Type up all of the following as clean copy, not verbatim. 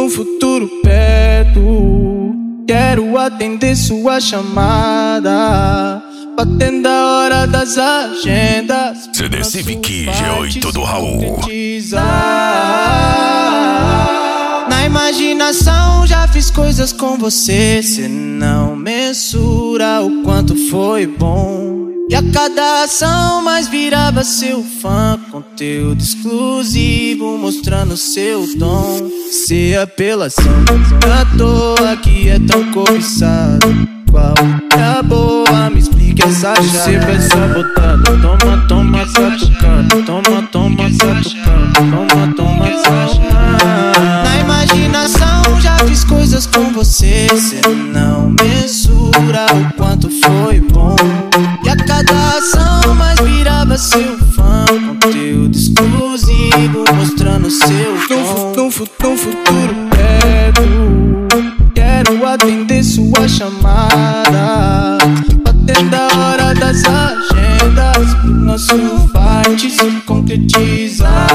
no futuro perto, quero atender sua chamada, batendo a hora das agendas. CD Civic G8 do Raul. Na imaginação já fiz coisas com você, cê não mensura o quanto foi bom. E a cada ação mais virava seu fã, conteúdo exclusivo mostrando seu dom. Se apelação à toa que é tão cobiçado, qual é a boa? Me explique essa chave. Você vai sabotada, toma, toma, catucada. Toma, toma, catucada. Toma, toma, catucada. Na imaginação já fiz coisas com você, cê não mensura o quanto foi bom. E a cada ação mais virava seu fã, conteúdo exclusivo mostrando seu dom. No futuro perto, quero atender sua chamada, batendo a hora das agendas, pro nosso fight se concretizar.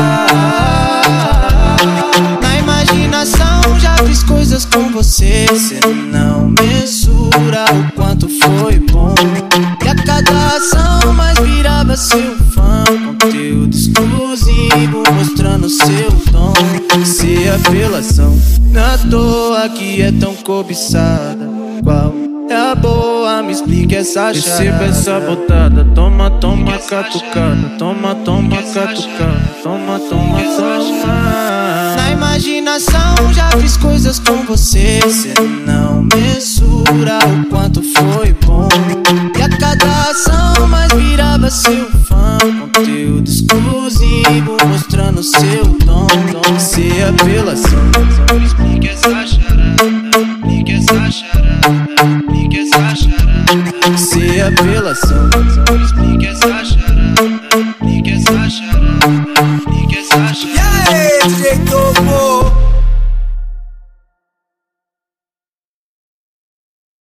Na imaginação já fiz coisas com você, cê não mensura o quanto foi bom. E a cada ação mais virava seu fã, conteúdo exclusivo mostrando seu dom. Se apelação na toa que é tão cobiçada, qual é a boa? Me explique essa chave. Você vai sabotada, toma, toma, catucada. Toma, toma, catucada. Toma, toma, catucada. Na imaginação já fiz coisas com você, cê não mensura o quanto foi bom. E a cada ação mais virava seu fã, conteúdo exclusivo mostrando seu dom. Se apelação, me explique essa charada, me explique essa charada, me explique essa charada. Se apelação, me explique essa charada, me explique essa charada, me explique essa charada. E aí, DJ Topo?